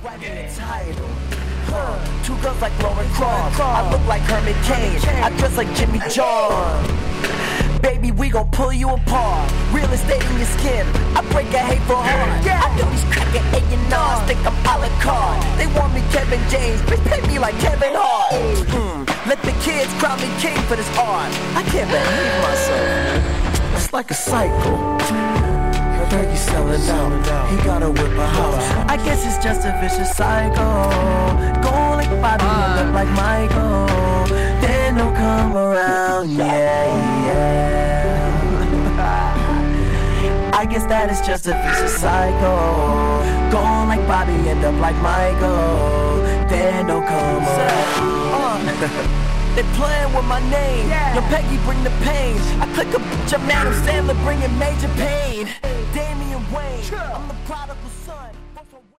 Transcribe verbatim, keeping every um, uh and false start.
Write me a title. Huh. Two girls like Lauren Cross. I look like Herman Cain. I dress like Jimmy John. Baby, we gon' pull you apart. Real estate in your skin. I break a hateful heart. I know these crackin' A and R's think I'm a la carte. They want me Kevin James, bitch, pay me like Kevin Hart. Mm. Let the kids crown me king for this art. I can't believe myself. It's like a cycle. Peggy selling out, he gotta whip a house. I guess it's just a vicious cycle. Go like Bobby and look like Michael. Then they'll come around, yeah, yeah. I guess that is just a vicious cycle. Go like Bobby, end up like Michael. Then they'll come around. They playin' with my name. Yo, Peggy, bring the pain. I click a bitch, I'm Adam Sandler, bringing major pain. Damian Wayne, I'm the prodigal